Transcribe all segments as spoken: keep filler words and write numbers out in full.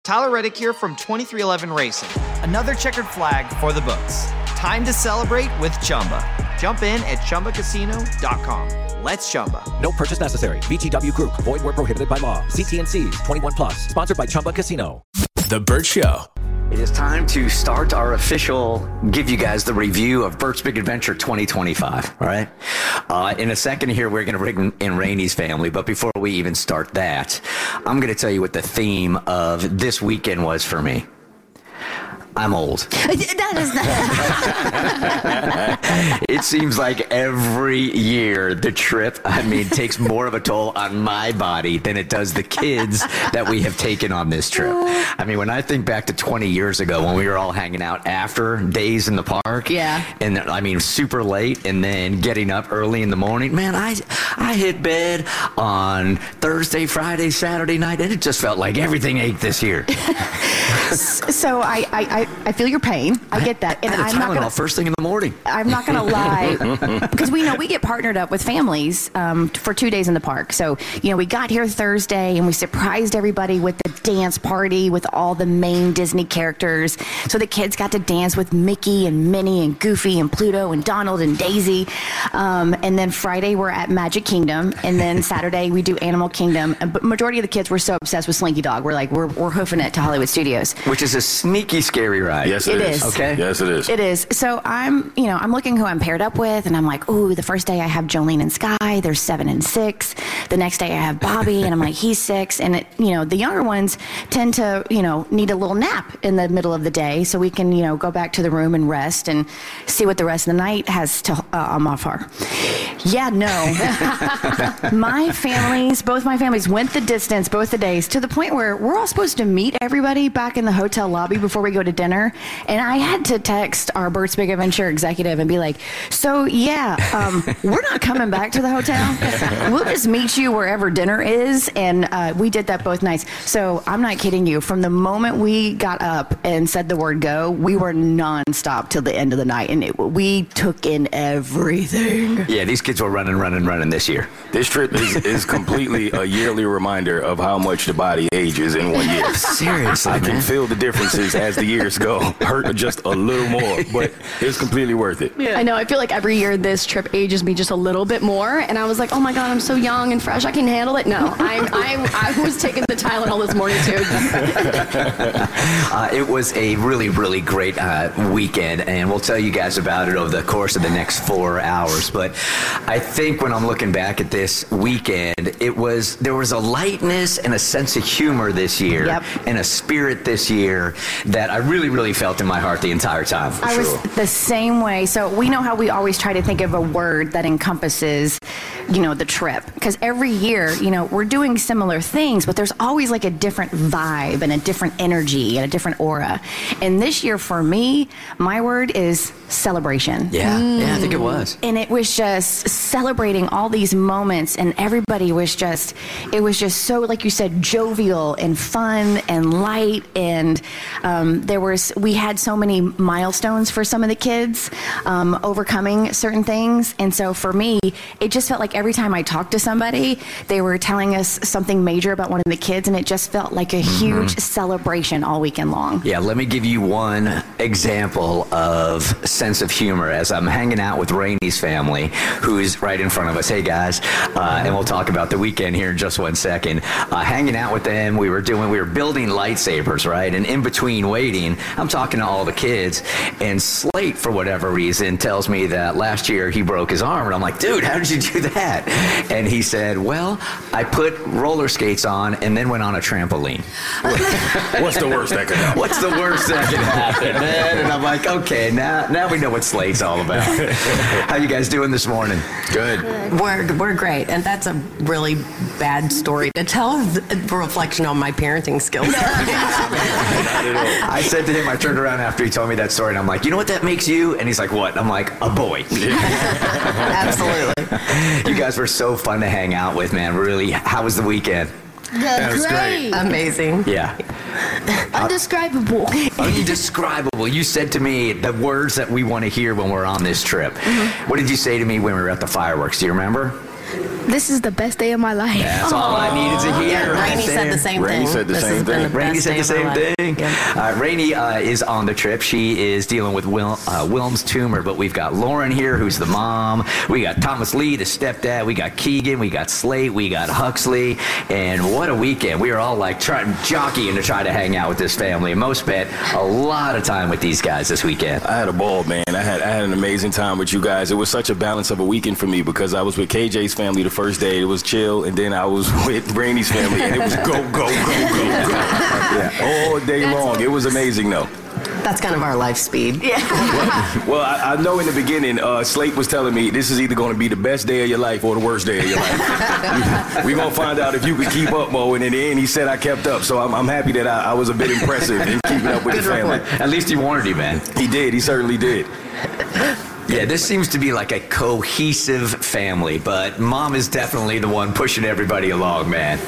Tyler Reddick here from twenty-three eleven Racing. Another checkered flag for the books. Time to celebrate with Chumba. Jump in at Chumba Casino dot com. Let's Chumba. No purchase necessary. V G W Group. Void where prohibited by law. See T N Cs. twenty-one plus. Sponsored by Chumba Casino. The Burt Show. It is time to start our official, give you guys the review of Burt's Big Adventure twenty twenty-five, all right? Uh, in a second here, we're going to bring in Rainey's family, but before we even start that, I'm going to tell you what the theme of this weekend was for me. I'm old. That is not. It seems like every year the trip, I mean, takes more of a toll on my body than it does the kids that we have taken on this trip. I mean, when I think back to twenty years ago when we were all hanging out after days in the park, yeah, and I mean, super late, and then getting up early in the morning, man, I I hit bed on Thursday, Friday, Saturday night, and it just felt like everything ached this year. So I, I, I feel your pain. I get that. And I'm not gonna, first thing in the morning. I'm not going to lie, because we know we get partnered up with families um, for two days in the park. So, you know, we got here Thursday and we surprised everybody with the dance party with all the main Disney characters. So the kids got to dance with Mickey and Minnie and Goofy and Pluto and Donald and Daisy. Um, and then Friday we're at Magic Kingdom. And then Saturday we do Animal Kingdom. But majority of the kids were so obsessed with Slinky Dog. We're like, we're, we're hoofing it to Hollywood Studios. Which is a sneaky, scary ride. Yes, it, it is. is. Okay. Yes, it is. It is. So I'm, you know, I'm looking who I'm paired up with, and I'm like, ooh, the first day I have Jolene and Sky, they're seven and six. The next day I have Bobby, and I'm like, he's six. And, it, you know, the younger ones tend to, you know, need a little nap in the middle of the day so we can, you know, go back to the room and rest and see what the rest of the night has to uh, um, offer. Yeah, no. My families, both my families went the distance both the days to the point where we're all supposed to meet everybody back in the hotel lobby before we go to dinner. And I had to text our Burt's Big Adventure executive and be like, so yeah, um, we're not coming back to the hotel. We'll just meet you wherever dinner is. And uh, we did that both nights. So I'm not kidding you. From the moment we got up and said the word go, we were nonstop till the end of the night. And it, we took in everything. Yeah, these kids were running, running, running this year. This trip is, is completely a yearly reminder of how much the body ages in one year. Seriously, I man. can feel the differences as the years go. Hurt just a little more, but it's completely worth it. Yeah. I know. I feel like every year this trip ages me just a little bit more, and I was like, oh my God, I'm so young and fresh. I can handle it. No, I'm, I'm, I was taking the Tylenol this morning, too. uh, it was a really, really great uh, weekend, and we'll tell you guys about it over the course of the next four hours. But I think when I'm looking back at this weekend, it was there was a lightness and a sense of humor this year, yep, and a spirit this year that I really, really felt in my heart the entire time. I sure. was the same way. So we know how we always try to think of a word that encompasses, you know, the trip. Because every year, you know, we're doing similar things, but there's always like a different vibe and a different energy and a different aura. And this year for me, my word is celebration. Yeah, mm. yeah, I think it was. And it was just celebrating all these moments, and everybody was just, it was just so, like you said, jovial and fun and light. And um, there was, we had so many milestones for some of the kids, um, overcoming certain things. And so for me, it just felt like every time I talked to somebody, they were telling us something major about one of the kids, and it just felt like a mm-hmm. huge celebration all weekend long. Yeah, let me give you one example of sense of humor as I'm hanging out with Rainey's family, who's right in front of us. Hey guys, uh, and we'll talk about the weekend here in just one second. Uh, hanging out with them, we were doing, we were building lightsabers, right? And in between waiting, I'm talking to all the kids, and Slate, for whatever reason, tells me that last year he broke his arm, and I'm like, dude, how did you do that? And he said, well, I put roller skates on and then went on a trampoline. What's the worst that could happen? What's the worst that could happen, man? And I'm like, okay, now now we know what Slate's all about. How you guys doing this morning? Good. We're, we're great, and that's a really bad story to tell, a reflection on my parenting skills. I said to him, I turned around after he told me that story, and I'm like, you know what that makes you? And he's like, what? I'm like, a boy. Absolutely. You guys were so fun to hang out with, man. Really, how was the weekend? That was great. Amazing. Yeah. Undescribable. Undescribable. You said to me the words that we want to hear when we're on this trip. Mm-hmm. What did you say to me when we were at the fireworks? Do you remember? This is the best day of my life. That's all I needed to hear. Yeah, right Rainey there. said the same Rainey thing. said the This same has been thing. the Rainey best said day the of my same life. thing. Yeah. Uh, Rainey uh, is on the trip. She is dealing with Wil- uh, Wilm's tumor, but we've got Lauren here, who's the mom. We got Thomas Lee, the stepdad. We got Keegan. We got Slate. We got Huxley. And what a weekend. We were all like trying, jockeying to try to hang out with this family. And Mo spent a lot of time with these guys this weekend. I had a ball, man. I had I had an amazing time with you guys. It was such a balance of a weekend for me because I was with K J's family the first day. It was chill, and then I was with Rainey's family, and it was go, go, go, go, go. Yeah, all day long. It was amazing, though. That's kind of our life speed. Yeah. Well, I, I know in the beginning, uh, Slate was telling me this is either going to be the best day of your life or the worst day of your life. We're going to find out if you can keep up, Mo. And in the end, he said I kept up. So I'm, I'm happy that I, I was a bit impressive in keeping up with Good the family. report. At least he warned you, man. He did. He certainly did. Yeah, this seems to be like a cohesive family, but mom is definitely the one pushing everybody along, man.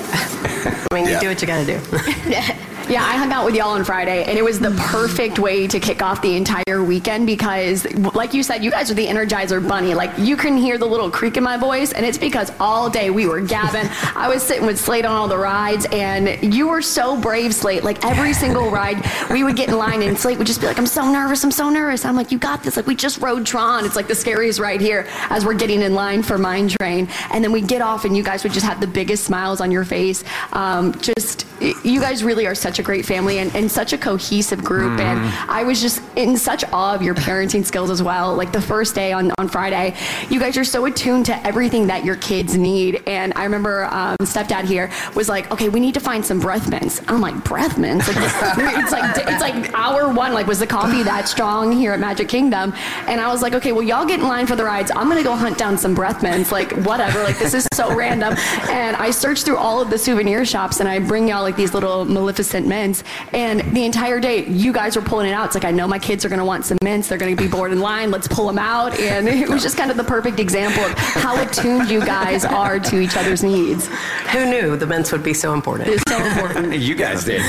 I mean, you Yeah. do what you got to do. Yeah, I hung out with y'all on Friday, and it was the perfect way to kick off the entire weekend because, like you said, you guys are the Energizer Bunny. Like, you can hear the little creak in my voice, and it's because all day we were gabbing. I was sitting with Slate on all the rides, and you were so brave, Slate. Like, every single ride, we would get in line, and Slate would just be like, I'm so nervous, I'm so nervous. I'm like, you got this. Like, we just rode Tron. It's like the scariest ride here as we're getting in line for Mine Train. And then we get off, and you guys would just have the biggest smiles on your face. Um, just, you guys really are such a great family and, and such a cohesive group. Mm. And I was just in such awe of your parenting skills as well. Like the first day on, on Friday, you guys are so attuned to everything that your kids need. And I remember um, stepdad here was like, okay, we need to find some breath mints. I'm like, breath mints? Like, it's like it's like hour one. Like, was the coffee that strong here at Magic Kingdom? And I was like, okay, well, y'all get in line for the rides. I'm gonna go hunt down some breath mints. Like, whatever. Like, this is so random. And I searched through all of the souvenir shops, and I bring y'all like these little Maleficent mints. And the entire day, you guys were pulling it out. It's like, I know my kids are going to want some mints. They're going to be bored in line. Let's pull them out. And it was just kind of the perfect example of how attuned you guys are to each other's needs. Who knew the mints would be so important? It's so important. You guys did.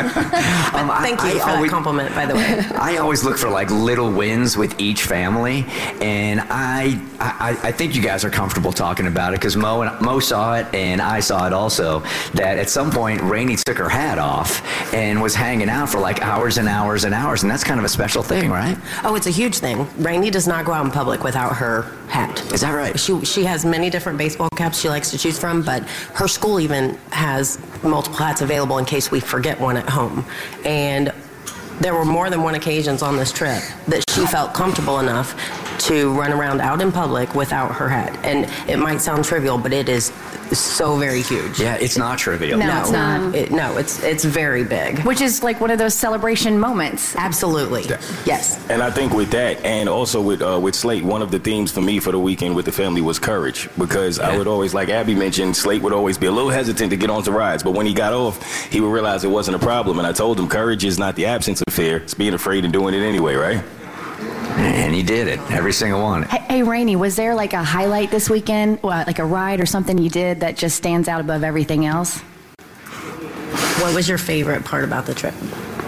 um, Thank you I, I for always, that compliment, by the way. I always look for like little wins with each family, and I I, I think you guys are comfortable talking about it because Mo and Mo saw it, and I saw it also. That at some point Rainey took her hat off and was hanging out for like hours and hours and hours, and that's kind of a special thing, right? Oh, it's a huge thing. Rainey does not go out in public without her hat. Is that right? She she has many different baseball caps she likes to choose from, but her school even has multiple hats available in case we forget one at home. And there were more than one occasions on this trip that she felt comfortable enough to run around out in public without her hat. And it might sound trivial, but it is so very huge. Yeah, it's not trivial. No, No, it's not. It, no, it's it's very big. Which is like one of those celebration moments. Absolutely. Yes. And I think with that, and also with uh, with Slate, one of the themes for me for the weekend with the family was courage. Because Yeah. I would always, like Abby mentioned, Slate would always be a little hesitant to get onto rides. But when he got off, he would realize it wasn't a problem. And I told him courage is not the absence of fear. It's being afraid and doing it anyway, right? And he did it, every single one. Hey, hey, Rainey, was there like a highlight this weekend, what, like a ride or something you did that just stands out above everything else? What was your favorite part about the trip?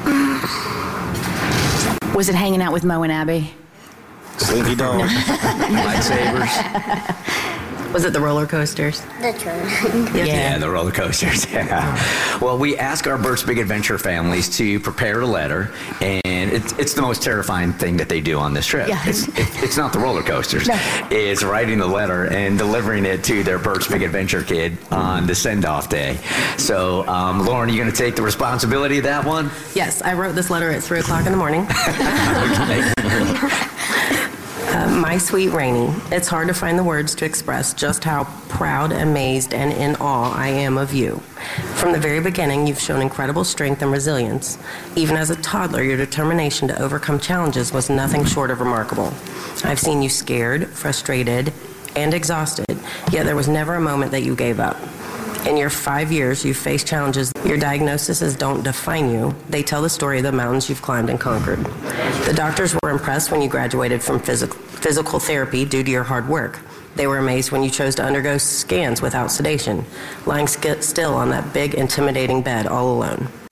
Was it hanging out with Mo and Abby? Slinky dog. Lightsabers. Was it the roller coasters? The train. Yeah. Yeah, the roller coasters. Yeah. Well, we ask our Bert's Big Adventure families to prepare a letter, and it's, it's the most terrifying thing that they do on this trip. Yeah. It's, it, it's not the roller coasters. No. It's writing the letter and delivering it to their Bert's Big Adventure kid on the send-off day. So, um, Lauren, are you going to take the responsibility of that one? Yes, I wrote this letter at three o'clock in the morning. Okay. Uh, my sweet Rainey, it's hard to find the words to express just how proud, amazed, and in awe I am of you. From the very beginning, you've shown incredible strength and resilience. Even as a toddler, your determination to overcome challenges was nothing short of remarkable. I've seen you scared, frustrated, and exhausted, yet there was never a moment that you gave up. In your five years, you've faced challenges. Your diagnoses don't define you. They tell the story of the mountains you've climbed and conquered. The doctors were impressed when you graduated from physical, physical therapy due to your hard work. They were amazed when you chose to undergo scans without sedation, lying sk- still on that big, intimidating bed all alone.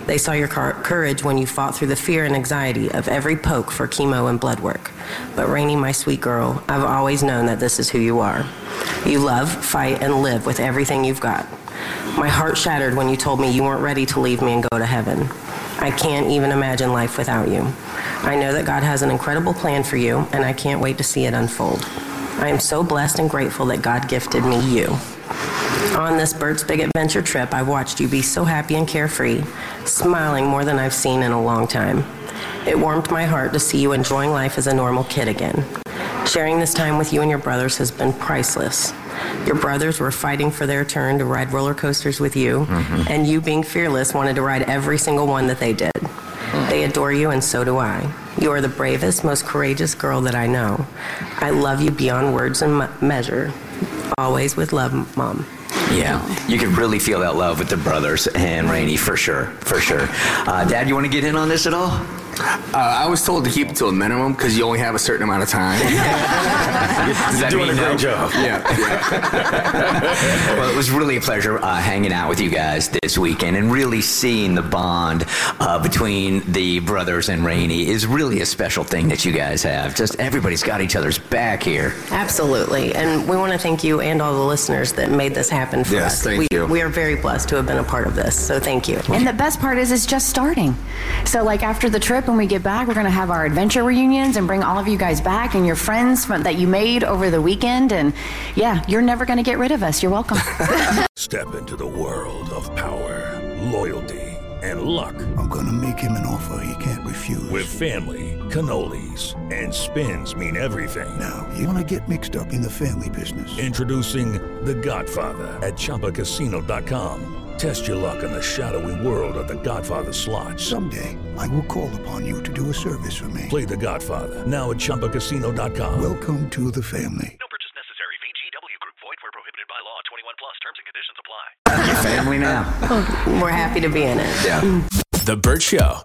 They saw your car- courage when you fought through the fear and anxiety of every poke for chemo and blood work. But Rainey, my sweet girl, I've always known that this is who you are. You love, fight, and live with everything you've got. My heart shattered when you told me you weren't ready to leave me and go to heaven. I can't even imagine life without you. I know that God has an incredible plan for you, and I can't wait to see it unfold. I am so blessed and grateful that God gifted me you. On this Bert's Big Adventure trip, I've watched you be so happy and carefree, smiling more than I've seen in a long time. It warmed my heart to see you enjoying life as a normal kid again. Sharing this time with you and your brothers has been priceless. Your brothers were fighting for their turn to ride roller coasters with you, mm-hmm. and you, being fearless, wanted to ride every single one that they did. They adore you, and so do I. You are the bravest, most courageous girl that I know. I love you beyond words and measure. Always with love, Mom. Yeah, you can really feel that love with the brothers and Rainey, for sure, for sure. Uh, Dad, you want to get in on this at all? Uh, I was told to keep it to a minimum because you only have a certain amount of time. Does that Doing mean a great no? job. Yeah. yeah. Well, it was really a pleasure uh, hanging out with you guys this weekend, and really seeing the bond uh, between the brothers and Rainey is really a special thing that you guys have. Just everybody's got each other's back here. Absolutely. And we want to thank you and all the listeners that made this happen for Yes, us. thank we, you. We are very blessed to have been a part of this, so thank you. And the best part is it's just starting. So like after the trip, when we get back, we're going to have our adventure reunions and bring all of you guys back and your friends from, that you made over the weekend. And yeah, you're never going to get rid of us. You're welcome. Step into the world of power, loyalty, and luck. I'm going to make him an offer he can't refuse. With family, cannolis, and spins mean everything. Now, you want to get mixed up in the family business. Introducing The Godfather at Chumba Casino dot com. Test your luck in the shadowy world of The Godfather slot. Someday, I will call upon you to do a service for me. Play The Godfather now at Chumba Casino dot com. Welcome to the family. No purchase necessary. V G W Group. Void where prohibited by law. twenty-one plus. Terms and conditions apply. Your family now. We're happy to be in it. Yeah. The Bert Show.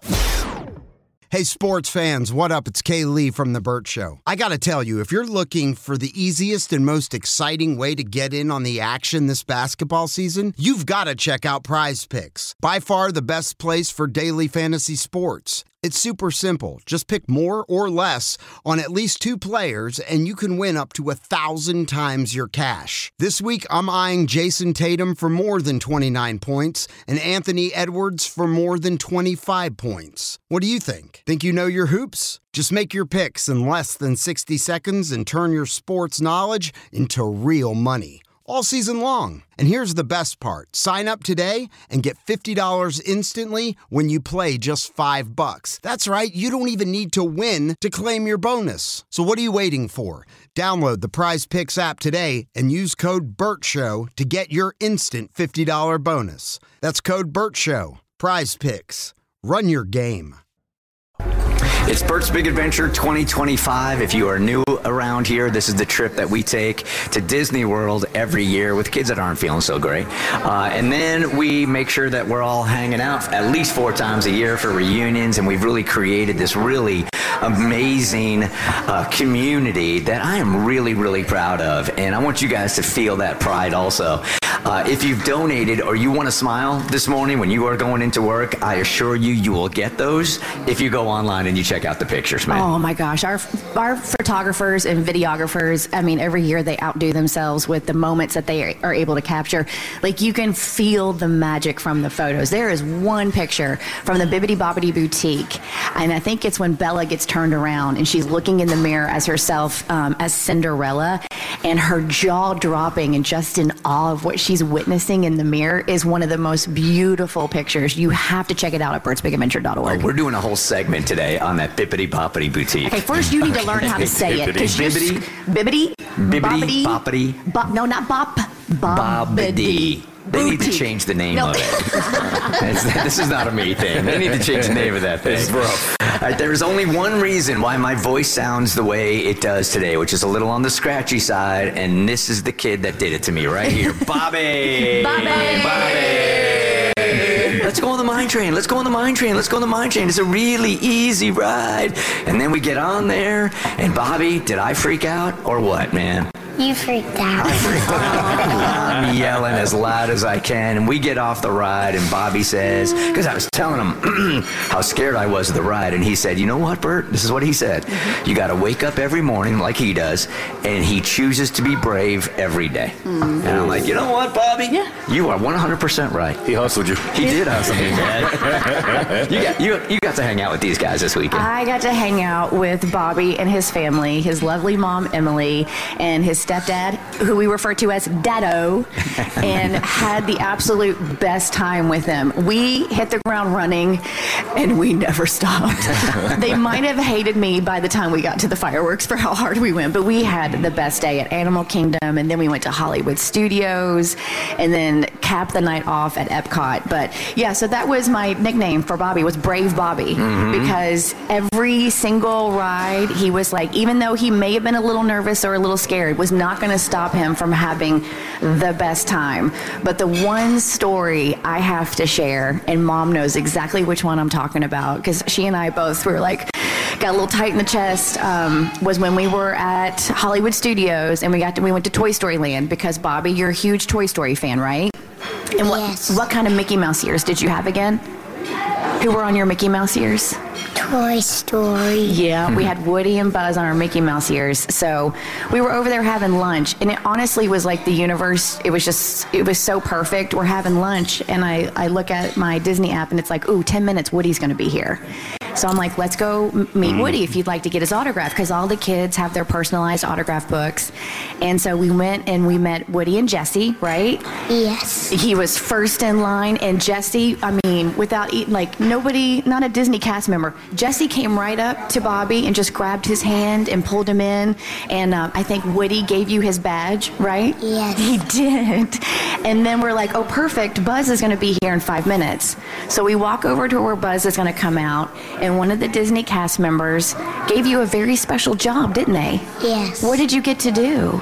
Hey, sports fans, what up? It's Kay Lee from The Bert Show. I gotta tell you, if you're looking for the easiest and most exciting way to get in on the action this basketball season, you've got to check out Prize Picks. By far the best place for daily fantasy sports. It's super simple. Just pick more or less on at least two players, and you can win up to a thousand times your cash. This week, I'm eyeing Jason Tatum for more than twenty-nine points and Anthony Edwards for more than twenty-five points. What do you think? Think you know your hoops? Just make your picks in less than sixty seconds and turn your sports knowledge into real money. All season long. And here's the best part. Sign up today and get fifty dollars instantly when you play just five bucks. That's right, you don't even need to win to claim your bonus. So what are you waiting for? Download the Prize Picks app today and use code BERTSHOW to get your instant fifty dollars bonus. That's code BERTSHOW. Prize Picks. Run your game. It's Bert's Big Adventure twenty twenty-five. If you are new around here, this is the trip that we take to Disney World every year with kids that aren't feeling so great. Uh, and then we make sure that we're all hanging out at least four times a year for reunions, and we've really created this really amazing uh, community that I am really, really proud of. And I want you guys to feel that pride also. Uh, if you've donated or you want to smile this morning when you are going into work, I assure you, you will get those if you go online and you check out the pictures, man. Oh my gosh, our our photographers and videographers, I mean, every year they outdo themselves with the moments that they are able to capture. Like, you can feel the magic from the photos. There is one picture from the Bibbidi Bobbidi Boutique, and I think it's when Bella gets turned around and she's looking in the mirror as herself, um, as Cinderella, and her jaw dropping and just in awe of what she's witnessing in the mirror is one of the most beautiful pictures. You have to check it out at berts big adventure dot org. Oh, we're doing a whole segment today on that Bibbidi Boppidi Boutique. Okay, first you need to learn how to say it. Bibbidi. Bibbidi? Bibbidi Boppidi. Bop, no, not bop. Bobbidi. They need to change the name No. of it. This is not a me thing. They need to change the name of that thing. It's rough. All right, there is only one reason why my voice sounds the way it does today, which is a little on the scratchy side, and this is the kid that did it to me right here. Bobby! Bobby! Bobby! Let's go on the the mine train. Let's go on the mine train. Let's go on the mine train. It's a really easy ride. And then we get on there, and Bobby, did I freak out or what, man? You freaked out. I freaked out. I'm yelling as loud as I can, and we get off the ride, and Bobby says, because I was telling him how scared I was of the ride, and he said, you know what, Bert? This is what he said. Mm-hmm. You got to wake up every morning like he does, and he chooses to be brave every day. Mm-hmm. And I'm like, you know what, Bobby? Yeah. You are one hundred percent right. He hustled you. He did hustle me, man. you, got, you, you got to hang out with these guys this weekend. I got to hang out with Bobby and his family, his lovely mom, Emily, and his stepdad, who we refer to as Daddo, and had the absolute best time with them. We hit the ground running, and we never stopped. They might have hated me by the time we got to the fireworks for how hard we went, but we had the best day at Animal Kingdom, and then we went to Hollywood Studios, and then capped the night off at Epcot. But yeah, so that was my nickname for Bobby, was Brave Bobby, mm-hmm. because every single ride, he was like, even though he may have been a little nervous or a little scared, was not going to stop him from having the best time. But the one story I have to share, and Mom knows exactly which one I'm talking about, because she and I both were like, got a little tight in the chest, um, was when we were at Hollywood Studios, and we got to, we went to Toy Story Land, because Bobby, you're a huge Toy Story fan, right? And what, yes. what kind of Mickey Mouse ears did you have again? Who were on your Mickey Mouse ears? Toy Story. Yeah, we had Woody and Buzz on our Mickey Mouse ears. So we were over there having lunch, and it honestly was like the universe. It was just, it was so perfect. We're having lunch, and I, I look at my Disney app, and it's like, ooh, ten minutes, Woody's going to be here. So I'm like, let's go meet Woody if you'd like to get his autograph, because all the kids have their personalized autograph books. And so we went and we met Woody and Jesse, right? Yes. He was first in line, and Jesse, I mean, without eating, like nobody, not a Disney cast member, Jesse came right up to Bobby and just grabbed his hand and pulled him in. And uh, I think Woody gave you his badge, right? Yes. He did. And then we're like, oh, perfect. Buzz is going to be here in five minutes. So we walk over to where Buzz is going to come out. And one of the Disney cast members gave you a very special job, didn't they? Yes. What did you get to do?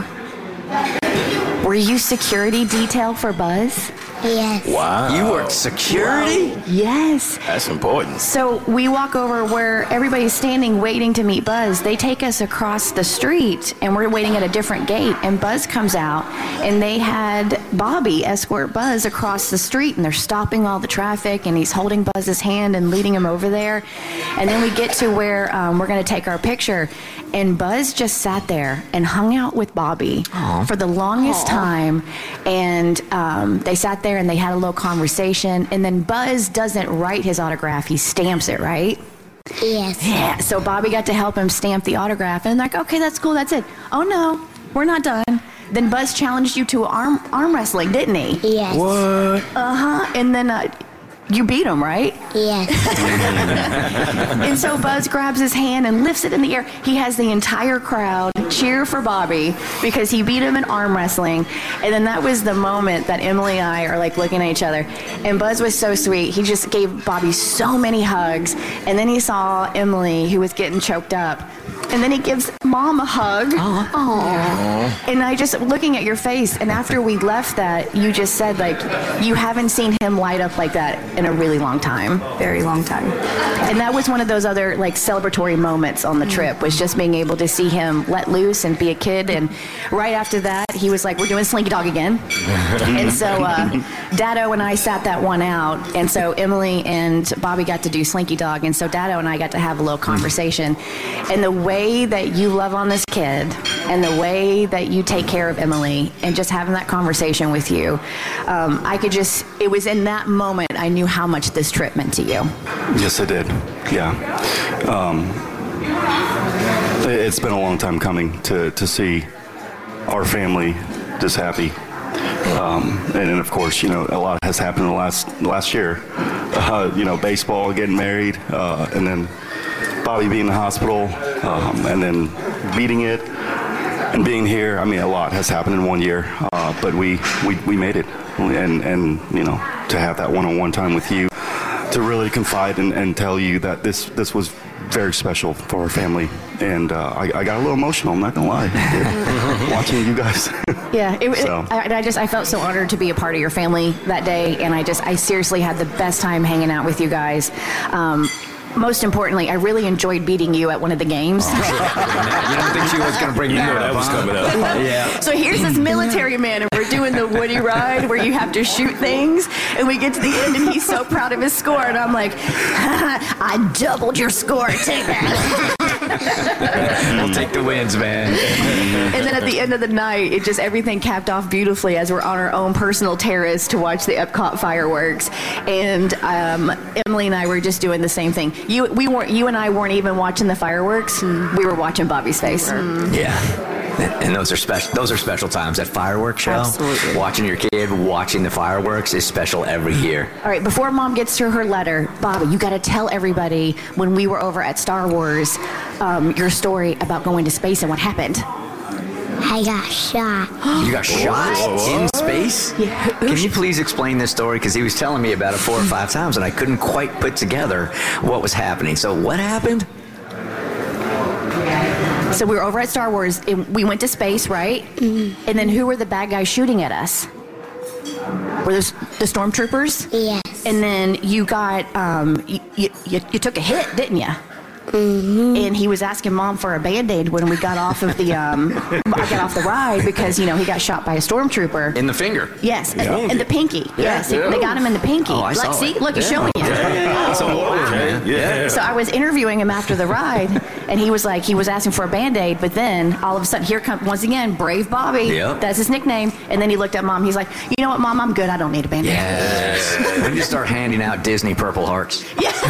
Were you security detail for Buzz? Yes. Wow. You worked security? Wow. Yes. That's important. So we walk over where everybody's standing waiting to meet Buzz. They take us across the street, and we're waiting at a different gate. And Buzz comes out, and they had Bobby escort Buzz across the street, and they're stopping all the traffic, and he's holding Buzz's hand and leading him over there. And then we get to where um, we're going to take our picture, and Buzz just sat there and hung out with Bobby Aww. For the longest Aww. Time. And um, they sat there and they had a little conversation. And then Buzz doesn't write his autograph, he stamps it, right? Yes. Yeah, so Bobby got to help him stamp the autograph. And they're like, okay, that's cool, that's it. Oh, no, we're not done. Then Buzz challenged you to arm arm wrestling, didn't he? Yes. What? Uh-huh. And then uh, you beat him, right? Yes. And so Buzz grabs his hand and lifts it in the air. He has the entire crowd cheer for Bobby because he beat him in arm wrestling. And then that was the moment that Emily and I are like looking at each other. And Buzz was so sweet. He just gave Bobby so many hugs. And then he saw Emily, who was getting choked up. And then he gives Mom a hug. Aww. Aww. And I just, looking at your face, and after we left that, you just said, like, you haven't seen him light up like that in a really long time. Very long time. And that was one of those other, like, celebratory moments on the trip, was just being able to see him let loose and be a kid. And right after that, he was like, we're doing Slinky Dog again. And so uh, Daddo and I sat that one out. And so Emily and Bobby got to do Slinky Dog. And so Daddo and I got to have a little conversation. And the way that you love on this kid and the way that you take care of Emily and just having that conversation with you, um, I could just, it was in that moment I knew how much this trip meant to you. Yes, it did. Yeah. Um, it's been a long time coming to, to see our family this happy. Um, and then, of course, you know, a lot has happened in the last, last year. Uh, you know, baseball, getting married, uh, and then Bobby being in the hospital, um, and then beating it and being here. I mean, a lot has happened in one year, uh, but we, we, we made it. And, and, you know, to have that one-on-one time with you, to really confide and, and tell you that this this was very special for our family, and uh, I, I got a little emotional. I'm not gonna lie, watching you guys. Yeah, it, So. it, I, I just I felt so honored to be a part of your family that day, and I just I seriously had the best time hanging out with you guys. Um, most importantly, I really enjoyed beating you at one of the games. You don't think she was going to bring You that know up, that was huh? coming up. Yeah. So here's this military man, and we're doing the Woody ride where you have to shoot things, and we get to the end, and he's so proud of his score, and I'm like, I doubled your score. Take that. We'll take the wins, man. And then at the end of the night, it just everything capped off beautifully as we're on our own personal terrace to watch the Epcot fireworks. And um, Emily and I were just doing the same thing. You, we weren't. You and I weren't even watching the fireworks. We were watching Bobby's face. Yeah. And those are special. Those are special times. That fireworks show, Absolutely. watching your kid watching the fireworks is special every year. All right, before Mom gets to her letter, Bobby, you got to tell everybody when we were over at Star Wars, um, your story about going to space and what happened. I got shot. You got shot in space? Yeah. Can you please explain this story? Because he was telling me about it four or five times, and I couldn't quite put together what was happening. So what happened? So we were over at Star Wars, and we went to space, right? Mm-hmm. And then who were the bad guys shooting at us? Were those the stormtroopers? Yes. And then you got, um, you, you, you, you took a hit, didn't you? Mm-hmm. And he was asking Mom for a Band-Aid when we got off of the, um, I got off the ride because, you know, he got shot by a stormtrooper. In the finger. Yes, Yeah. and, and the pinky. Yes, Yeah. they got him in the pinky. Oh, I Look, saw see, it. look, he's Yeah. showing you. That's a horror, man. Yeah. So I was interviewing him after the ride, and he was like, he was asking for a Band-Aid, but then all of a sudden, here comes, once again, Brave Bobby. Yep. That's his nickname. And then he looked at Mom. He's like, you know what, Mom, I'm good. I don't need a Band-Aid. Yes. When you start handing out Disney Purple Hearts.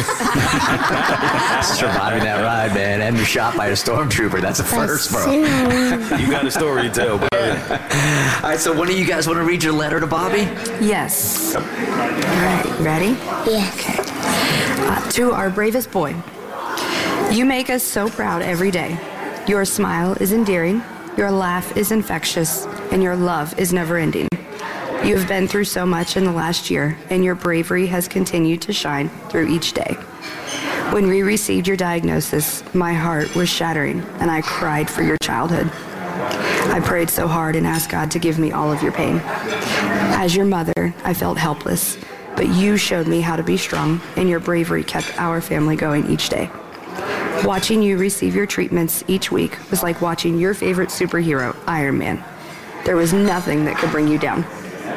Surviving that ride, man, and you're shot by a stormtrooper. That's a first, bro. You got a story to tell, bro. All right, so one of you guys want to read your letter to Bobby? Yes. All right, ready? Yes. Okay. Uh, to our bravest boy, you make us so proud every day. Your smile is endearing, your laugh is infectious, and your love is never ending. You have been through so much in the last year, and your bravery has continued to shine through each day. When we received your diagnosis, my heart was shattering, and I cried for your childhood. I prayed so hard and asked God to give me all of your pain. As your mother, I felt helpless, but you showed me how to be strong, and your bravery kept our family going each day. Watching you receive your treatments each week was like watching your favorite superhero, Iron Man. There was nothing that could bring you down.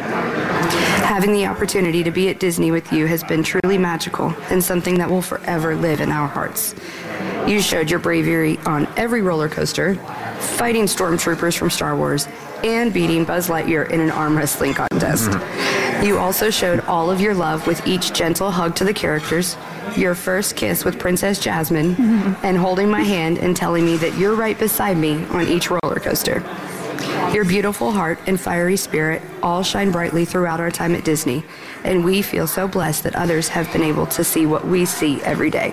Having the opportunity to be at Disney with you has been truly magical and something that will forever live in our hearts. You showed your bravery on every roller coaster, fighting stormtroopers from Star Wars, and beating Buzz Lightyear in an arm wrestling contest. Mm-hmm. You also showed all of your love with each gentle hug to the characters, your first kiss with Princess Jasmine, mm-hmm. and holding my hand and telling me that you're right beside me on each roller coaster. Your beautiful heart and fiery spirit all shine brightly throughout our time at Disney, and we feel so blessed that others have been able to see what we see every day.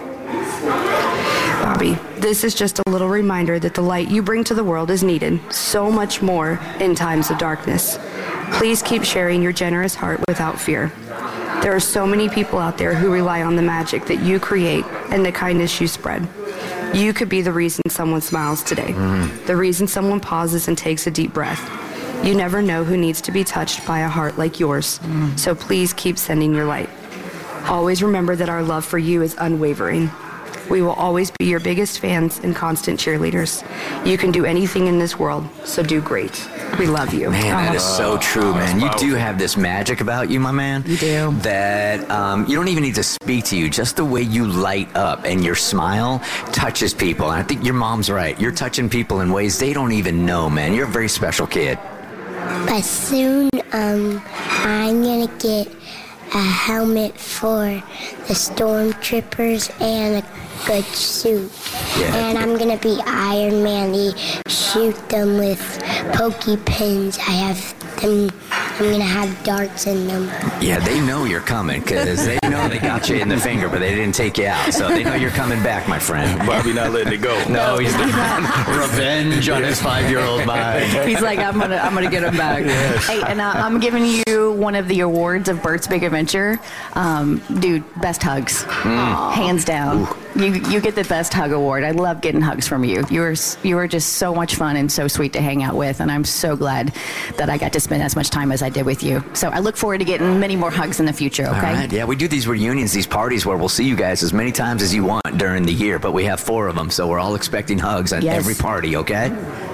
Bobby, this is just a little reminder that the light you bring to the world is needed so much more in times of darkness. Please keep sharing your generous heart without fear. There are so many people out there who rely on the magic that you create and the kindness you spread. You could be the reason someone smiles today, mm. the reason someone pauses and takes a deep breath. You never know who needs to be touched by a heart like yours, mm. so please keep sending your light. Always remember that our love for you is unwavering. We will always be your biggest fans and constant cheerleaders. You can do anything in this world, so do great. We love you. Man, that is so true, man. You do have this magic about you, my man. You do. That um, you don't even need to speak to you. Just the way you light up and your smile touches people. And I think your mom's right. You're touching people in ways they don't even know, man. You're a very special kid. But soon, um, I'm gonna get a helmet for the stormtroopers and a good suit. Yeah. And I'm gonna be Iron Man. They shoot them with pokey pins. I have them I'm going to have darts in them. Yeah, they know you're coming because they know they got you in the finger, but they didn't take you out. So they know you're coming back, my friend. Bobby not letting it go. No, he's not. Revenge on his five-year-old mind. He's like, I'm gonna, I'm gonna get him back. Yes. Hey, and uh, I'm giving you one of the awards of Bert's Big Adventure. Um, dude, best hugs, Mm. hands down. Ooh. You you get the best hug award. I love getting hugs from you. You were you were just so much fun and so sweet to hang out with, and I'm so glad that I got to spend as much time as I did with you. So I look forward to getting many more hugs in the future. Okay. All right. Yeah, we do these reunions, these parties where we'll see you guys as many times as you want during the year, but we have four of them, so we're all expecting hugs at Yes. every party. Okay.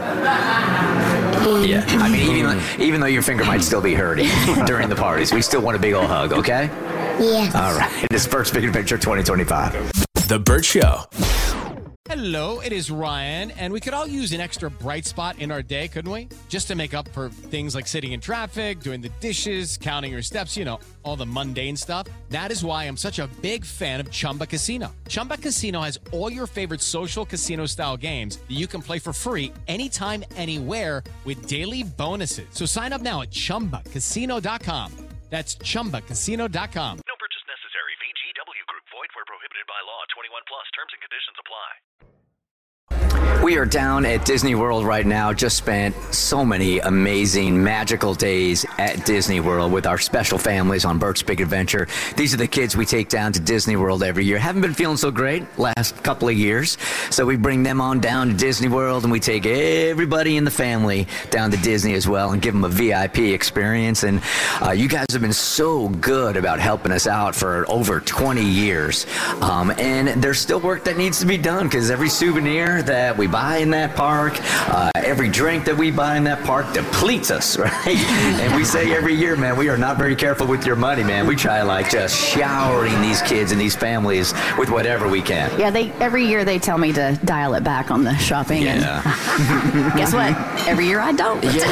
Yeah. I mean, even though, even though your finger might still be hurting during the parties, we still want a big old hug. Okay. Yes. All right. It's Bert's Big Adventure twenty twenty-five. The Bert Show. Hello, it is Ryan, and we could all use an extra bright spot in our day, couldn't we? Just to make up for things like sitting in traffic, doing the dishes, counting your steps, you know, all the mundane stuff. That is why I'm such a big fan of Chumba Casino. Chumba Casino has all your favorite social casino-style games that you can play for free anytime, anywhere with daily bonuses. So sign up now at chumba casino dot com. That's chumba casino dot com. No purchase necessary. V G W Group. Void where prohibited by law. twenty-one plus. Terms and conditions apply. We are down at Disney World right now. Just spent so many amazing, magical days at Disney World with our special families on Bert's Big Adventure. These are the kids we take down to Disney World every year. Haven't been feeling so great last couple of years, so we bring them on down to Disney World, and we take everybody in the family down to Disney as well and give them a V I P experience. And uh, you guys have been so good about helping us out for over twenty years. Um, and there's still work that needs to be done because every souvenir that we buy in that park, uh, every drink that we buy in that park depletes us, right? And we say every year, man, we are not very careful with your money, man. We try like just showering these kids and these families with whatever we can. Yeah, they every year they tell me to dial it back on the shopping. Yeah. And guess what? Every year I don't. Yeah,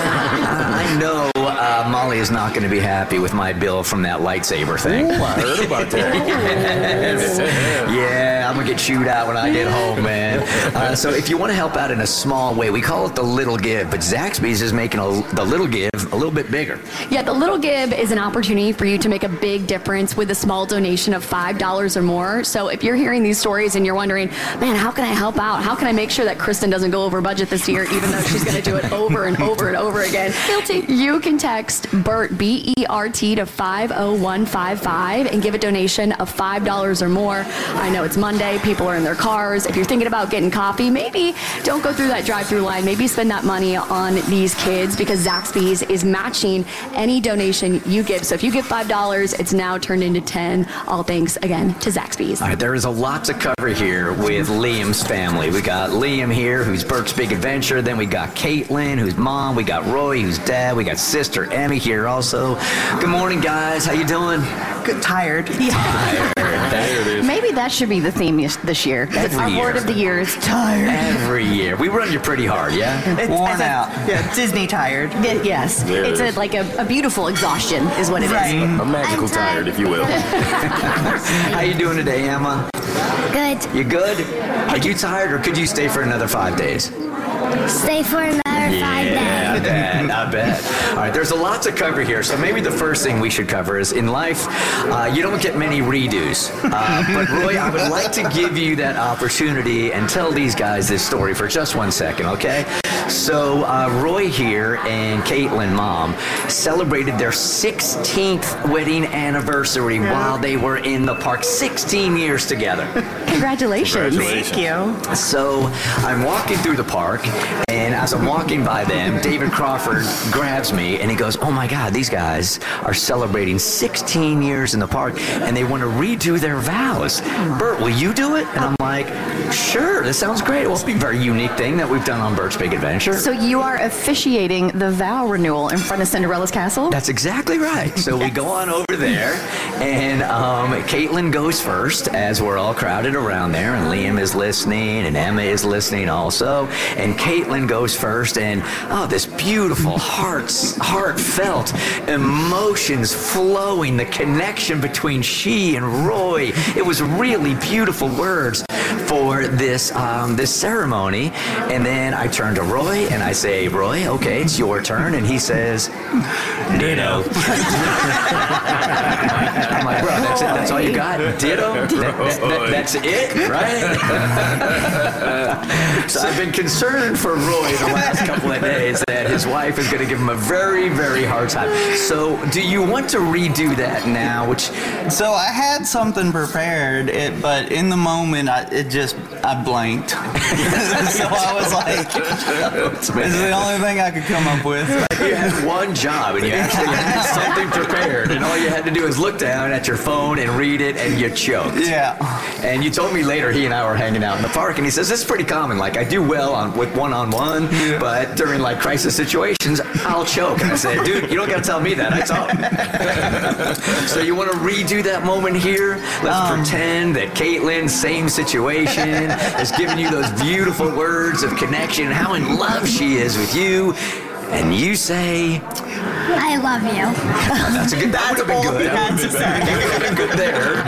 I know uh, Molly is not going to be happy with my bill from that lightsaber thing. Ooh, I heard about that. Yes. Yeah, I'm going to get chewed out when I get home, man. Uh, so if you want to help out in a small way, we call it the Little Give, but Zaxby's is making a, the Little Give a little bit bigger. Yeah, the Little Give is an opportunity for you to make a big difference with a small donation of five dollars or more. So if you're hearing these stories and you're wondering, man, how can I help out? How can I make sure that Kristen doesn't go over budget this year, even though she's going to do it over and over and over again? Guilty. You can text BERT, B E R T, to five oh one five five and give a donation of five dollars or more. I know it's Monday. People are in their cars. If you're thinking about getting coffee, maybe don't go through that drive-through line. Maybe spend that money on these kids because Zaxby's is matching any donation you give. So if you give five dollars, it's now turned into ten. All thanks again to Zaxby's. All right, there is a lot to cover here with Liam's family. We got Liam here, who's Bert's Big Adventure. Then we got Caitlin, who's mom. We got Roy, who's dad. We got sister Emmy here also. Good morning, guys. How you doing? Good. Tired. Tired. There it is. Maybe that should be the theme this- this year. Every Our year. word of the year is tired. Every year. We run you pretty hard, yeah? It's, Worn I said, out. Yeah, Disney tired. Y- Yes, There it it's a, is. like a, a beautiful exhaustion is what it is. Right. A magical tired, if you will. How you doing today, Emma? Good. You good? Are you tired, or could you stay for another five days? Stay for another five days. Yeah, I bet, I bet. All right, there's a lot to cover here, so maybe the first thing we should cover is in life, uh, you don't get many redos. Uh, but Roy, I would like to give you that opportunity and tell these guys this story for just one second, okay? So uh, Roy here and Caitlin, mom, celebrated their sixteenth wedding anniversary while they were in the park. sixteen years together. Congratulations. Thank you. So I'm walking through the park, and as I'm walking by them, David Crawford grabs me, and he goes, oh my God, these guys are celebrating sixteen years in the park, and they want to redo their vows. Bert, will you do it? And I'm like, sure, this sounds great. Well, it's a very unique thing that we've done on Bert's Big Adventure. So you are officiating the vow renewal in front of Cinderella's castle? That's exactly right. So we go on over there, and um, Caitlin goes first as we're all crowded around there, and Liam is listening, and Emma is listening also. And Caitlin goes first, and oh, this beautiful, hearts, heartfelt emotions flowing, the connection between she and Roy. It was really beautiful words for this um, this ceremony. And then I turn to Roy and I say, Roy, okay, it's your turn. And he says, Ditto. I'm like, bro, that's it. That's all you got? Ditto? That, that, that, that's it, right? So I've been concerned for Roy the last couple of days that his wife is going to give him a very, very hard time. So do you want to redo that now? Which So I had something prepared, it, but in the moment, I, it just, I blanked. So I was like, this is the only thing I could come up with. You had one job and you actually had something prepared, and all you had to do is look down at your phone and read it, and you choked. Yeah. And you told me later he and I were hanging out in the park, and he says, this is pretty common. Like, I do well on with one-on-one, yeah. but during, like, crisis situations, I'll choke. And I said, dude, you don't got to tell me that. I talk. So you want to redo that moment here? Let's um, pretend that Caitlin, same situation, is giving you those beautiful words of connection, how in love she is with you. And you say, I love you. That's a good. That would have been good. That would have been good there.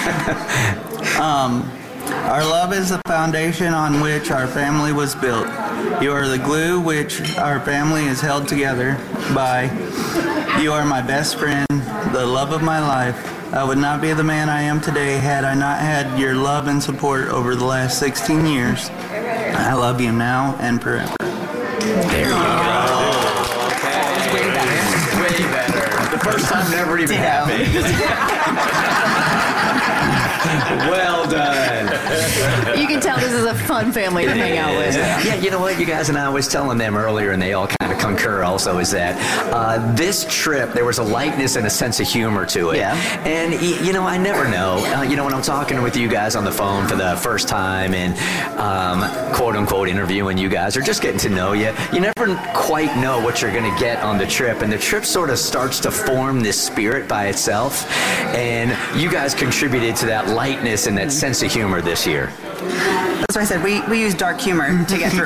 um, our love is the foundation on which our family was built. You are the glue which our family is held together by. You are my best friend, the love of my life. I would not be the man I am today had I not had your love and support over the last sixteen years. I love you now and forever. There you go. The first time never even happened. Well done. You can tell this is a fun family to hang out with. Yeah, you know what? You guys and I was telling them earlier, and they all kind of concur also, is that uh, this trip, there was a lightness and a sense of humor to it. Yeah. And, you know, I never know. Uh, you know, when I'm talking with you guys on the phone for the first time and um, quote-unquote interviewing you guys or just getting to know you, you never quite know what you're going to get on the trip. And the trip sort of starts to form this spirit by itself. And you guys contributed to that lightness and that sense of humor this year. That's what I said. We, we use dark humor to get through.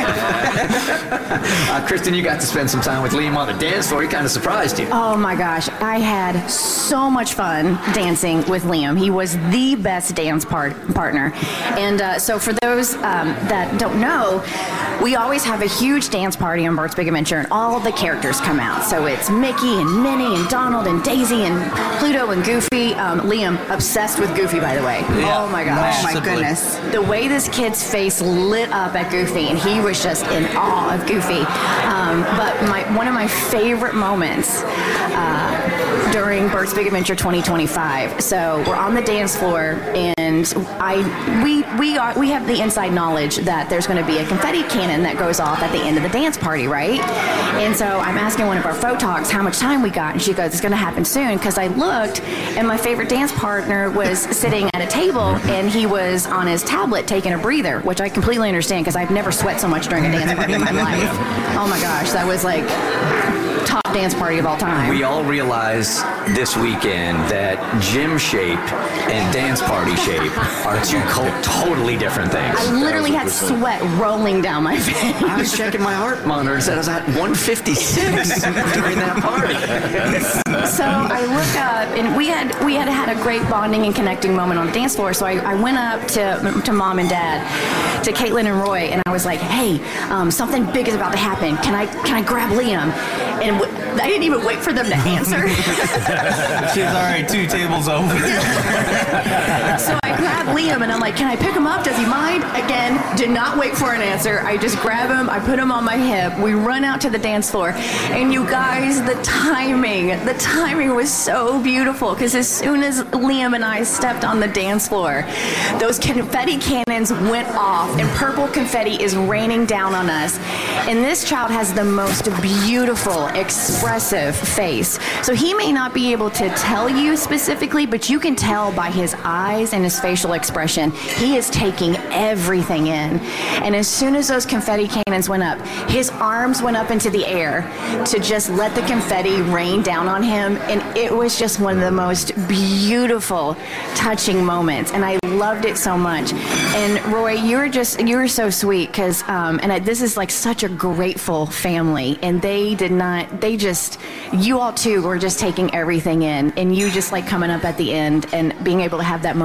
uh, Kristen, you got to spend some time with Liam on the dance floor. He kind of surprised you. Oh my gosh, I had so much fun dancing with Liam. He was the best dance part partner. And uh, so for those um, that don't know, we always have a huge dance party on Bert's Big Adventure, and all the characters come out. So it's Mickey and Minnie and Donald and Daisy and Pluto and Goofy. Um, Liam, obsessed with Goofy, by the way. Yeah. Oh my gosh. Oh my goodness. The way this kid's face lit up at Goofy, and he was just in awe of Goofy. Um, but my one of my favorite moments uh, during Bert's Big Adventure twenty twenty-five. So we're on the dance floor, and I we we are we have the inside knowledge that there's going to be a confetti cannon that goes off at the end of the dance party, right? And so I'm asking one of our photogs how much time we got, and she goes, "It's going to happen soon." Because I looked, and my favorite dance partner was sitting at a table, and he was on his tablet taking a breather, which I completely understand because I've never sweat so much during a dance party in my life. Oh my gosh, that was like top dance party of all time. We all realized this weekend that gym shape and dance party shape are two co- totally different things. I literally had sweat rolling down my face. I was checking my heart monitor and said I was at one fifty-six during that party. So I look up, and we had we had had a great bonding and connecting moment on the dance floor. So I, I went up to to mom and dad, to Caitlin and Roy, and I was like, "Hey, um, something big is about to happen. Can I can I grab Liam?" And w- I didn't even wait for them to answer. She was already two tables over. So I grabbed Liam, and I'm like, "Can I pick him up? Does he mind?" Again, did not wait for an answer. I just grab him, I put him on my hip. We run out to the dance floor, and you guys, the timing, the timing was so beautiful, because as soon as Liam and I stepped on the dance floor, those confetti cannons went off, and purple confetti is raining down on us. And this child has the most beautiful, expressive face. So he may not be able to tell you specifically, but you can tell by his eyes and his facial expression, he is taking everything in. And as soon as those confetti cannons went up, his arms went up into the air to just let the confetti rain down on him. And it was just one of the most beautiful, touching moments. And I loved it so much. And Roy, you were just, you were so sweet, because, um, and I, this is like such a grateful family. And they did not, they just, you all too were just taking everything in. And you just like coming up at the end and being able to have that moment with you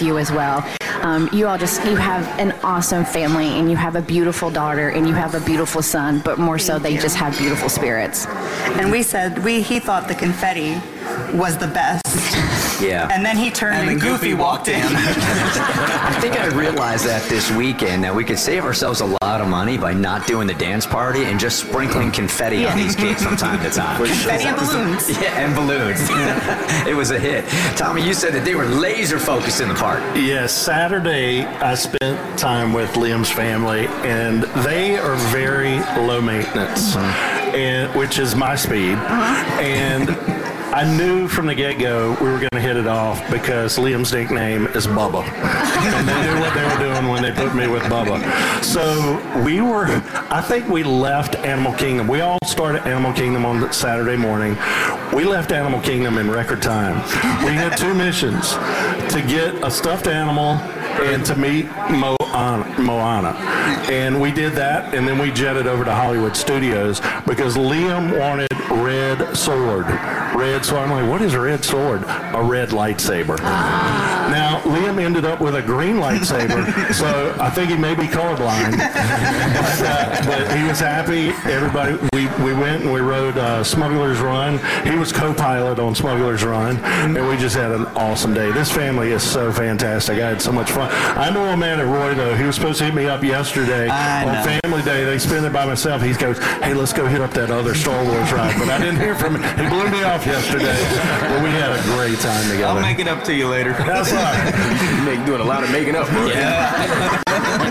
you as well. Um, you all just, you have an awesome family, and you have a beautiful daughter, and you have a beautiful son, but more so they just have beautiful spirits. And we said, we he thought the confetti was the best. Yeah. And then he turned and, and Goofy, Goofy walked in. I think I realized that this weekend that we could save ourselves a lot of money by not doing the dance party and just sprinkling confetti yeah. on these kids from time to time. Confetti and balloons. Yeah, and balloons. It was a hit. Tommy, you said that they were laser focused in the park. Yes, Saturday I spent time with Liam's family, and they are very low maintenance, mm-hmm. and which is my speed. Uh-huh. And I knew from the get-go we were going to hit it off because Liam's nickname is Bubba. And they knew what they were doing when they put me with Bubba. So we were, I think we left Animal Kingdom. We all started Animal Kingdom on Saturday morning. We left Animal Kingdom in record time. We had two missions: to get a stuffed animal and to meet Moana, Moana. And we did that, and then we jetted over to Hollywood Studios because Liam wanted red sword. Red sword. I'm like, what is a red sword? A red lightsaber. Ah. Now, Liam ended up with a green lightsaber, so I think he may be colorblind. but, uh, but he was happy. Everybody, we, we went and we rode uh, Smuggler's Run. He was co-pilot on Smuggler's Run, and we just had an awesome day. This family is so fantastic. I had so much fun. I know a man at Roy, though. He was supposed to hit me up yesterday on Family Day. They spent it by myself. He goes, hey, let's go hit up that other Star Wars ride. But I didn't hear from him. He blew me off yesterday. But we had a great time together. I'll make it up to you later. That's right. You make doing a lot of making up, bro. Yeah.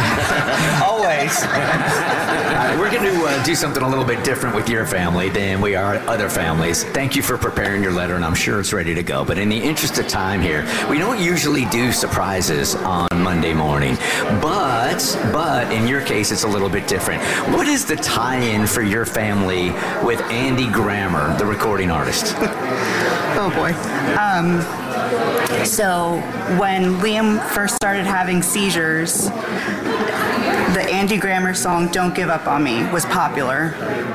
Always. Uh, we're going to uh, do something a little bit different with your family than we are other families. Thank you for preparing your letter, and I'm sure it's ready to go. But in the interest of time here, we don't usually do surprises on Monday morning. But, but in your case, it's a little bit different. What is the tie-in for your family with Andy Grammer, the recording artist? Oh, boy. Um, so when Liam first started having seizures, the Andy Grammer song "Don't Give Up on Me" was popular,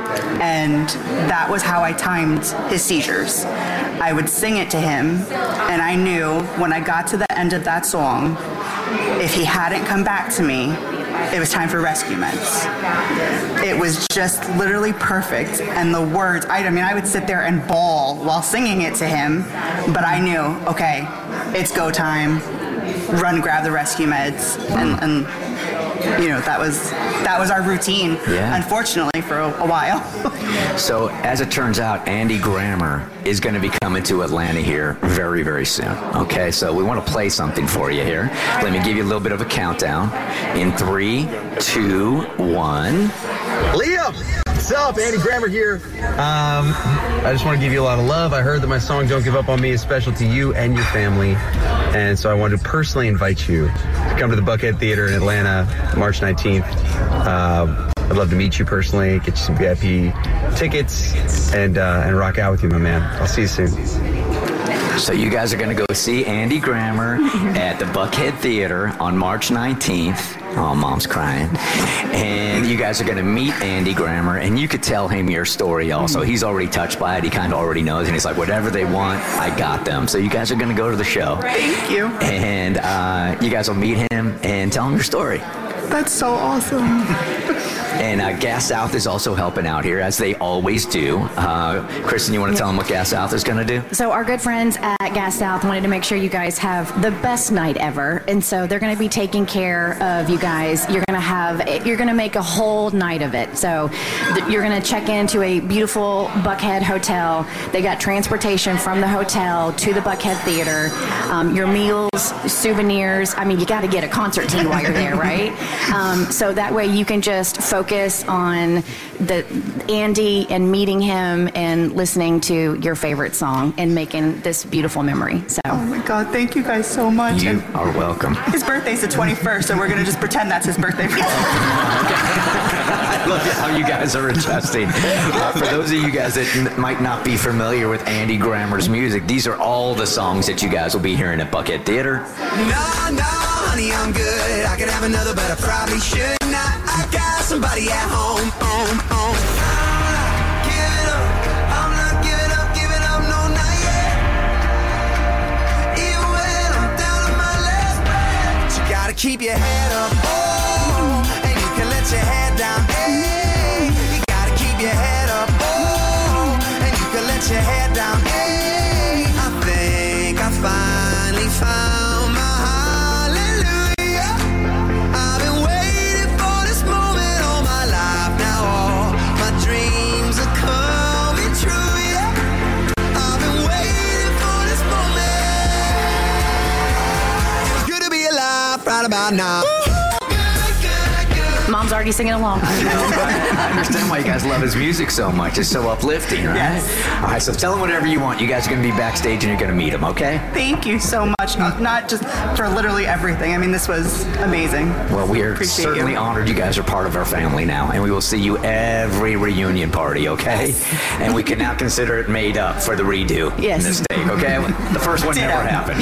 and that was how I timed his seizures. I would sing it to him, and I knew when I got to the end of that song, if he hadn't come back to me, it was time for rescue meds. It was just literally perfect, and the words, I, I mean, I would sit there and bawl while singing it to him, but I knew, okay, it's go time, run grab the rescue meds, and, and you know, that was that was our routine, yeah. Unfortunately, for a, a while. So, as it turns out, Andy Grammer is going to be coming to Atlanta here very, very soon. Okay, so we want to play something for you here. Let me give you a little bit of a countdown. In three, two, one. Liam! What's up? Andy Grammer here. Um, I just want to give you a lot of love. I heard that my song "Don't Give Up on Me" is special to you and your family, and so I wanted to personally invite you to come to the Buckhead Theater in Atlanta, March nineteenth. Uh, I'd love to meet you personally, get you some V I P tickets, and uh, and rock out with you, my man. I'll see you soon. So you guys are going to go see Andy Grammer at the Buckhead Theater on March nineteenth. Oh, Mom's crying. And you guys are going to meet Andy Grammer, and you could tell him your story also. He's already touched by it. He kind of already knows, and he's like, whatever they want, I got them. So you guys are going to go to the show. Thank you. And uh, you guys will meet him and tell him your story. That's so awesome. And uh, Gas South is also helping out here, as they always do. Uh, Kristen, you want to tell them what Gas South is going to do? So our good friends at Gas South wanted to make sure you guys have the best night ever. And so they're going to be taking care of you guys. You're going to have, you're going to make a whole night of it. So th- you're going to check into a beautiful Buckhead hotel. They got transportation from the hotel to the Buckhead Theater. Um, your meals, souvenirs. I mean, you got to get a concert tea while you're there, right? Um, so that way you can just focus on the Andy and meeting him and listening to your favorite song and making this beautiful memory. So. Oh my God, thank you guys so much. You and are welcome. His birthday's the twenty-first, so we're going to just pretend that's his birthday. I love how you guys are adjusting. Uh, for those of you guys that n- might not be familiar with Andy Grammer's music, these are all the songs that you guys will be hearing at Buckhead Theater. No, no, honey, I'm good. I could have another, but I probably should not. I got somebody at home. home, home. I'm not giving up, giving up, no, not yet. Even when I'm down to my last breath. keep your head up, oh, and you can let your head down, hey. You gotta keep your head up, oh, and you can let your head down, hey. I think I finally found my hallelujah. I've been waiting for this moment all my life. Now all my dreams are coming true, yeah. I've been waiting for this moment. It's good to be alive right about now. Mom's already singing along. I understand why you guys love his music so much. It's so uplifting, right? Yes. All right, so tell him whatever you want. You guys are going to be backstage and you're going to meet him, okay? Thank you so much. Not, not just for literally everything. I mean, this was amazing. Well, we are Appreciate certainly you. honored you guys are part of our family now, and we will see you every reunion party, okay? Yes. And we can now consider it made up for the redo. Yes. Mistake, okay? The first one never happened.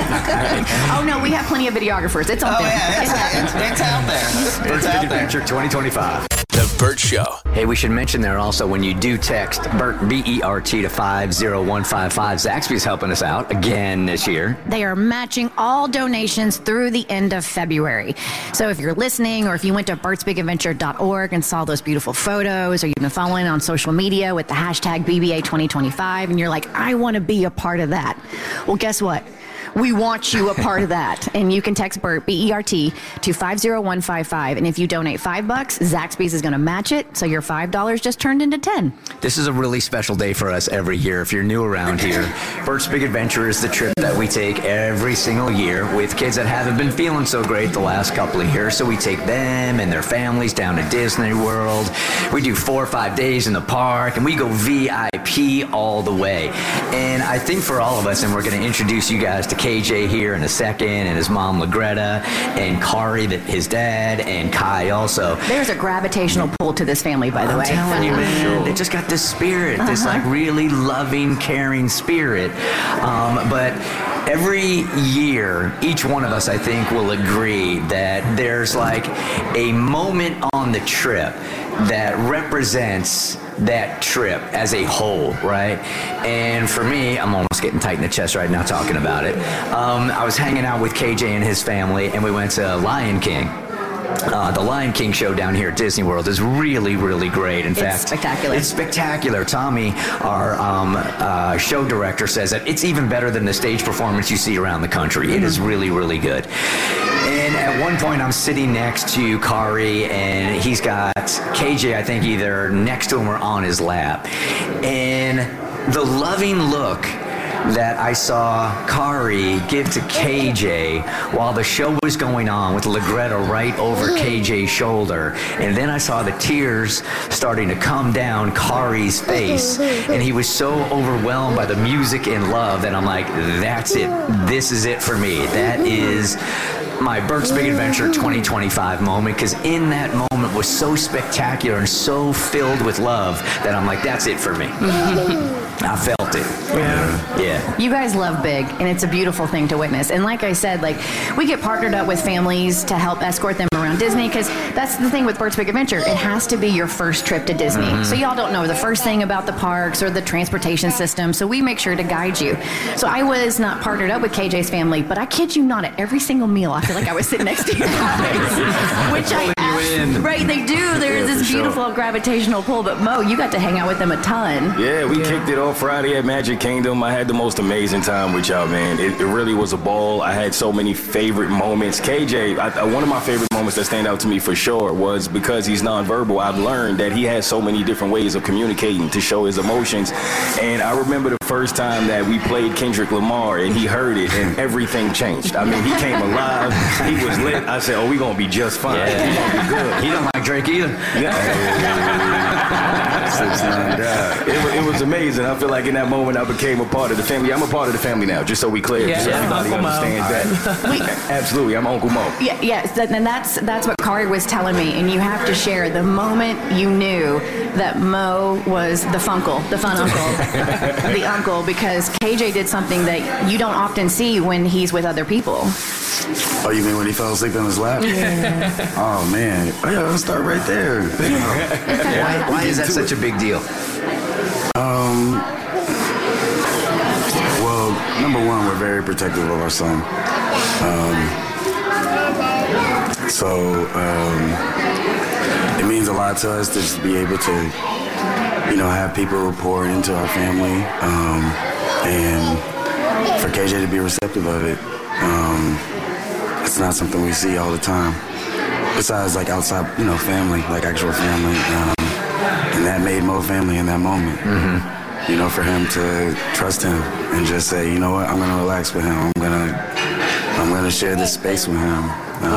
Yeah. Oh, no, we have plenty of videographers. It's on Oh, there. yeah, it's, it's, it's out there. Bert's It's out Big there. Adventure twenty twenty-five. The Bert Show. Hey, we should mention there also when you do text Bert, B E R T, to five zero one five five, Zaxby's helping us out again this year. They are matching all donations through the end of February. So if you're listening or if you went to berts big adventure dot org and saw those beautiful photos, or you've been following on social media with the hashtag B B A twenty twenty-five and you're like, I want to be a part of that. Well, guess what? We want you a part of that. And you can text Bert, B E R T, to five zero one five five. And if you donate five bucks, Zaxby's is going to match it. So your five dollars just turned into ten. This is a really special day for us every year. If you're new around here, Bert's Big Adventure is the trip that we take every single year with kids that haven't been feeling so great the last couple of years. So we take them and their families down to Disney World. We do four or five days in the park, and we go V I P all the way. And I think for all of us, and we're going to introduce you guys to K J here in a second, and his mom, LaGreta, and Kari, that his dad, and Kai also. There's a gravitational pull to this family, by the I'm way. telling you, man, they just got this spirit, this Uh-huh. like really loving, caring spirit. Um, but every year, each one of us, I think, will agree that there's like a moment on the trip that represents that trip as a whole, right? And for me, I'm almost getting tight in the chest right now talking about it. Um, I was hanging out with K J and his family, and we went to Lion King. Uh, the Lion King show down here at Disney World is really, really great. In It's fact, spectacular. It's spectacular. Tommy, our um, uh, show director, says that it's even better than the stage performance you see around the country. It is really, really good. And at one point, I'm sitting next to Kari, and he's got K J, I think, either next to him or on his lap. And the loving look that I saw Kari give to K J while the show was going on, with LaGreta right over K J's shoulder. And then I saw the tears starting to come down Kari's face, and he was so overwhelmed by the music and love that I'm like, that's it. This is it for me. That is my Bert's Big Adventure twenty twenty-five moment, because in that moment was so spectacular and so filled with love that I'm like, that's it for me. I felt it. Yeah. Yeah. You guys love big, and it's a beautiful thing to witness. And like I said, like, we get partnered up with families to help escort them around Disney, because that's the thing with Bert's Big Adventure. It has to be your first trip to Disney. Mhm. So y'all don't know the first thing about the parks or the transportation system, so we make sure to guide you. So I was not partnered up with K J's family, but I kid you not, at every single meal, I feel like I was sitting next to you guys, which I in. Right, they do. There's Yeah, this for sure. beautiful gravitational pull. But Mo, you got to hang out with them a ton. Yeah, we kicked it off Friday at Magic Kingdom. I had the most amazing time with y'all, man. It, it really was a ball. I had so many favorite moments. K J, I, I, one of my favorite moments that stand out to me for sure was because he's nonverbal. I've learned that he has so many different ways of communicating to show his emotions. And I remember the first time that we played Kendrick Lamar and he heard it and everything changed. I mean, he came alive. He was lit. I said, oh, we going to be just fine. Yeah. We going to be good. He don't like Drake either. it, was, it was amazing. I feel like in that moment I became a part of the family. I'm a part of the family now, just so we clear, Yeah. just so Yeah. everybody Uncle Mo. understands that. Absolutely, I'm Uncle Mo. Yeah, yes, that, and that's that's what Kari was telling me. And you have to share the moment you knew that Mo was the funkle, the fun uncle, the uncle, because K J did something that you don't often see when he's with other people. Oh, you mean when he fell asleep in his lap? Yeah. Oh man, oh, yeah, let's start right there. Why, why is that such a big deal? Um. Well, number one, we're very protective of our son. Um, So um, it means a lot to us to just be able to, you know, have people pour into our family, um, and for K J to be receptive of it. Um, it's not something we see all the time. Besides, like outside, you know, family, like actual family, um, and that made Mo family in that moment. Mm-hmm. You know, for him to trust him and just say, you know what, I'm gonna relax with him. I'm gonna, I'm gonna share this space with him.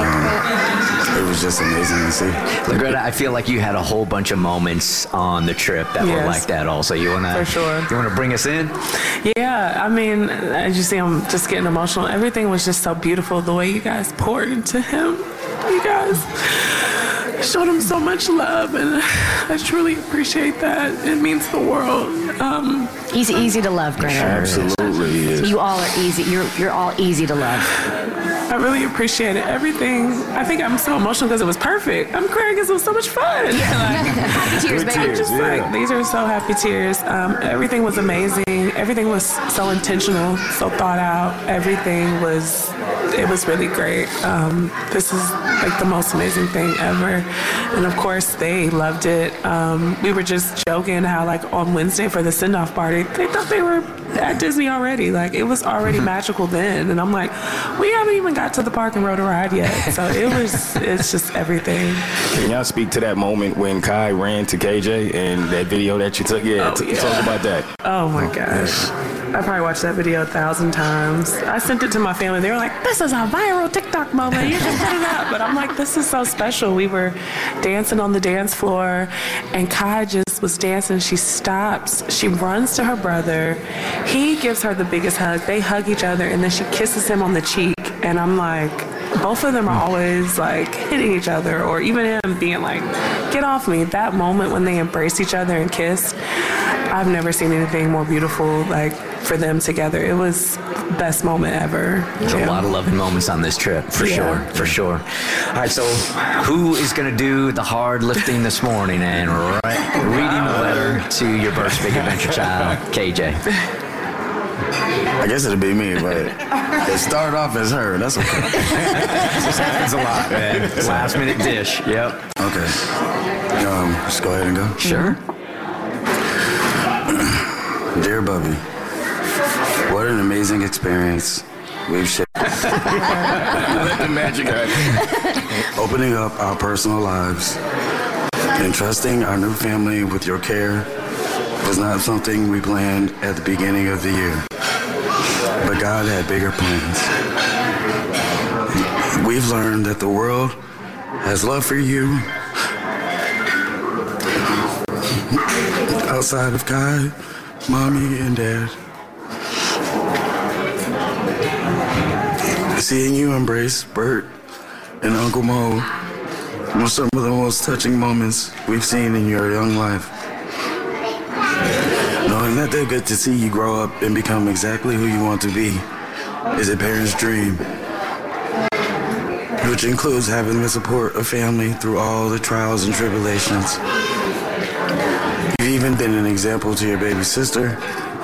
Um, it was just amazing to see. LaGreta, I feel like you had a whole bunch of moments on the trip that Yes. were like that. Also, you wanna, For sure. you wanna bring us in? Yeah, I mean, as you see, I'm just getting emotional. Everything was just so beautiful. The way you guys poured into him, you guys showed him so much love, and I truly appreciate that. It means the world. Um, He's easy to love, Greta. Absolutely is. You all are easy. You're you're all easy to love. I really appreciate it. Everything. I think I'm so emotional because it was perfect. I'm crying because it was so much fun. Like, Happy tears, I'm baby. just like, these are so happy tears. Um, everything was amazing. Everything was so intentional, so thought out. Everything was, it was really great. Um, this is like the most amazing thing ever. And of course, they loved it. Um, we were just joking how like on Wednesday for the send-off party, they thought they were at Disney already. Like it was already magical then. And I'm like, we haven't even got to the park and rode a ride yet. So it was, it's just everything. Can y'all speak to that moment when Kai ran to K J and that video that you took? Yeah, Oh, t- yeah. talk about that. Oh my gosh. I probably watched that video a thousand times. I sent it to my family. They were like, this is a viral TikTok moment. You just put it up. But I'm like, this is so special. We were dancing on the dance floor, and Kai just was dancing. She stops. She runs to her brother. He gives her the biggest hug. They hug each other, and then she kisses him on the cheek. And I'm like, both of them are always like hitting each other, or even him being like, get off me. That moment when they embraced each other and kissed, I've never seen anything more beautiful, like, for them together. It was the best moment ever. There's a lot of loving moments on this trip, for Yeah. sure, for sure. All right, so who is going to do the hard lifting this morning and right, reading the letter to your birth's big adventure child, K J? I guess it'd be me, but it started off as her. That's okay. This happens a lot, man. Last minute dish. Yep. Okay. Um, just go ahead and go. Sure. Dear Bubby, what an amazing experience we've shared. Let the magic happen. Opening up our personal lives and trusting our new family with your care was not something we planned at the beginning of the year. But God had bigger plans. We've learned that the world has love for you outside of God, Mommy, and Dad. Seeing you embrace Bert and Uncle Mo were some of the most touching moments we've seen in your young life. Knowing that they'll get to see you grow up and become exactly who you want to be is a parent's dream, which includes having the support of family through all the trials and tribulations. You've even been an example to your baby sister,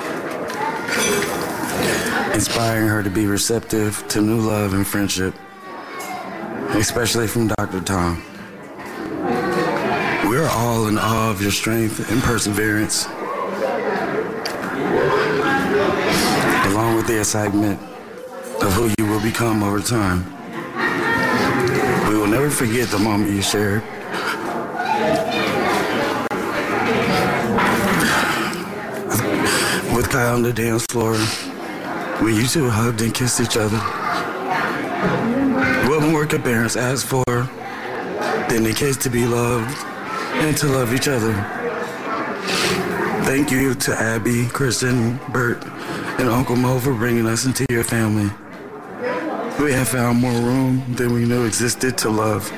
inspiring her to be receptive to new love and friendship, especially from Doctor Tom. We're all in awe of your strength and perseverance, along with the excitement of who you will become over time. We will never forget the moment you shared with Kyle on the dance floor when you two hugged and kissed each other. What more could parents ask for than the kids to be loved and to love each other? Thank you to Abby, Kristen, Bert, and Uncle Mo for bringing us into your family. We have found more room than we knew existed to love.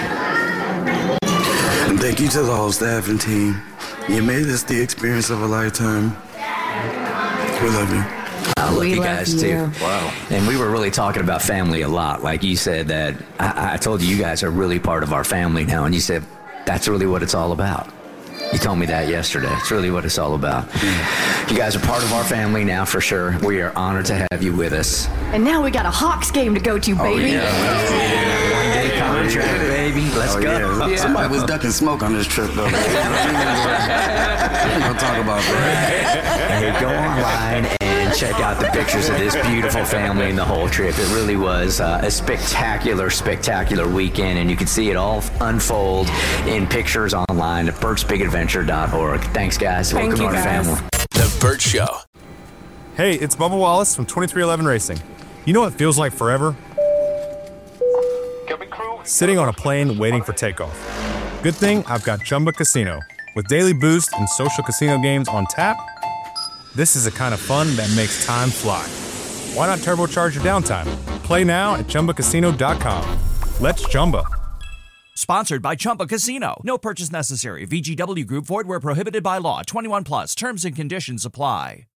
And thank you to the whole staff and team. You made this the experience of a lifetime. We love you. I love We you love guys you. too. Wow. And we were really talking about family a lot. Like you said that I, I told you you guys are really part of our family now, and you said that's really what it's all about. You told me that yesterday. It's really what it's all about. You guys are part of our family now for sure. We are honored to have you with us. And now we got a Hawks game to go to, baby. One day coming. contract, baby. Let's Oh, go. yeah. Somebody was ducking smoke on this trip, though. We ain't gonna talk about that. Hey, go online and check out the pictures of this beautiful family and the whole trip. It really was uh, a spectacular, spectacular weekend, and you can see it all unfold in pictures online at bert's big adventure dot org. Thanks, guys. Thank Welcome you, to our guys. family. The Burt Show. Hey, it's Bubba Wallace from twenty-three eleven Racing. You know what feels like forever? Sitting on a plane waiting for takeoff. Good thing I've got Chumba Casino. With daily boost and social casino games on tap, this is the kind of fun that makes time fly. Why not turbocharge your downtime? Play now at Chumba Casino dot com. Let's Chumba. Sponsored by Chumba Casino. No purchase necessary. V G W Group. Void where prohibited by law. twenty-one plus. Terms and conditions apply.